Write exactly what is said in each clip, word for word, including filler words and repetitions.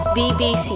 Be B C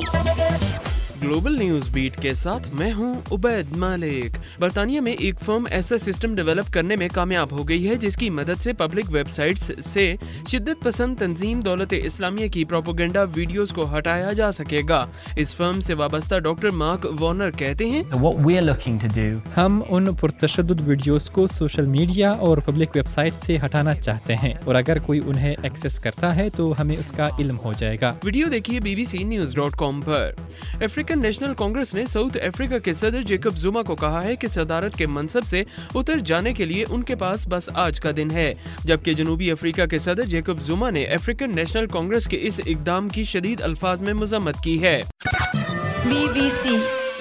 global news beat کے ساتھ میں ہوں عبید مالک۔ برطانیہ میں ایک فرم ایسا سسٹم ڈیولپ کرنے میں کامیاب ہو گئی ہے جس کی مدد سے پبلک ویب سائٹس سے شدت پسند تنظیم دولت اسلامیہ کی پروپیگنڈا ویڈیوز کو ہٹایا جا سکے گا۔ اس فرم سے وابستہ ڈاکٹر مارک وارنر کہتے ہیں What we are looking to do ہم ان پرتشدد ویڈیوز کو سوشل میڈیا اور پبلک ویب سائٹ سے ہٹانا چاہتے ہیں، اور اگر کوئی انہیں ایکسس کرتا ہے تو ہمیں اس کا علم ہو جائے گا۔ ویڈیو دیکھیے B B C news dot com پر۔ افریقن نیشنل کانگریس نے ساؤتھ افریقہ کے صدر جیکب زوما کو کہا ہے کہ صدارت کے منصب سے اتر جانے کے لیے ان کے پاس بس آج کا دن ہے، جبکہ جنوبی افریقہ کے صدر جیکب زوما نے افریقن نیشنل کانگریس کے اس اقدام کی شدید الفاظ میں مذمت کی ہے۔ بی بی سی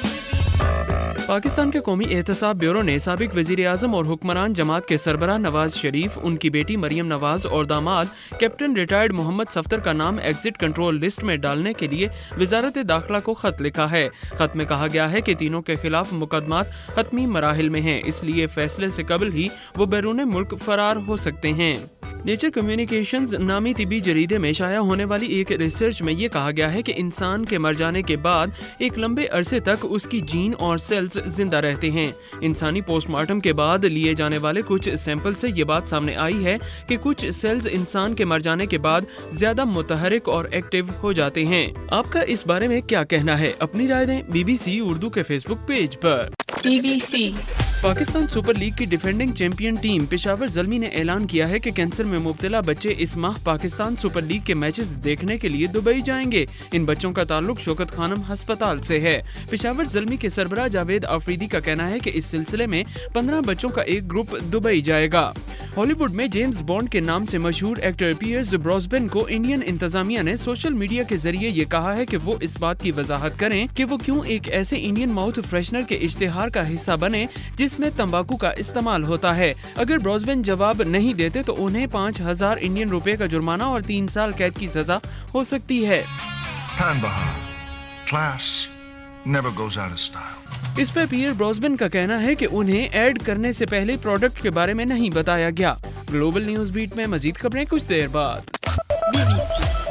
پاکستان کے قومی احتساب بیورو نے سابق وزیر اعظم اور حکمران جماعت کے سربراہ نواز شریف، ان کی بیٹی مریم نواز اور داماد کیپٹن ریٹائرڈ محمد صفدر کا نام ایگزٹ کنٹرول لسٹ میں ڈالنے کے لیے وزارت داخلہ کو خط لکھا ہے۔ خط میں کہا گیا ہے کہ تینوں کے خلاف مقدمات حتمی مراحل میں ہیں، اس لیے فیصلے سے قبل ہی وہ بیرون ملک فرار ہو سکتے ہیں۔ نیچر کمیونیکیشنز نامی طبی جریدے میں شائع ہونے والی ایک ریسرچ میں یہ کہا گیا ہے کہ انسان کے مر جانے کے بعد ایک لمبے عرصے تک اس کی جین اور سیلز زندہ رہتے ہیں۔ انسانی پوسٹ مارٹم کے بعد لیے جانے والے کچھ سیمپل سے یہ بات سامنے آئی ہے کہ کچھ سیلز انسان کے مر جانے کے بعد زیادہ متحرک اور ایکٹیو ہو جاتے ہیں۔ آپ کا اس بارے میں کیا کہنا ہے؟ اپنی رائے دیں بی بی سی اردو کے فیس بک پیج پر۔ B B C Pakistan super league کی defending champion team Peshawar Zalmi نے اعلان کیا ہے کہ کینسر میں مبتلا بچے اس ماہ پاکستان سپر لیگ کے میچز دیکھنے کے لیے دبئی جائیں گے۔ ان بچوں کا تعلق شوکت خانم ہسپتال سے ہے۔ پشاور زلمی کے سربراہ جاوید آفریدی کا کہنا ہے کہ اس سلسلے میں پندرہ بچوں کا ایک گروپ دبئی جائے گا۔ ہالی ووڈ میں جیمز بانڈ کے نام سے مشہور ایکٹر پیئرز براسبن کو انڈین انتظامیہ نے سوشل میڈیا کے ذریعے یہ کہا ہے کہ وہ اس بات کی وضاحت کریں کہ وہ کیوں ایک ایسے انڈین ماؤتھ فریشنر کے اشتہار کا حصہ بنے جس میں تمباکو کا استعمال ہوتا ہے۔ اگر براسبن جواب نہیں دیتے تو انہیں پانچ ہزار انڈین روپے کا جرمانہ اور تین سال قید کی سزا ہو سکتی ہے۔ اس پہ پیئر براسبن کا کہنا ہے کہ انہیں ایڈ کرنے سے پہلے پروڈکٹ کے بارے میں نہیں بتایا گیا۔ گلوبل نیوز بیٹ میں مزید خبریں کچھ دیر بعد۔ Be B C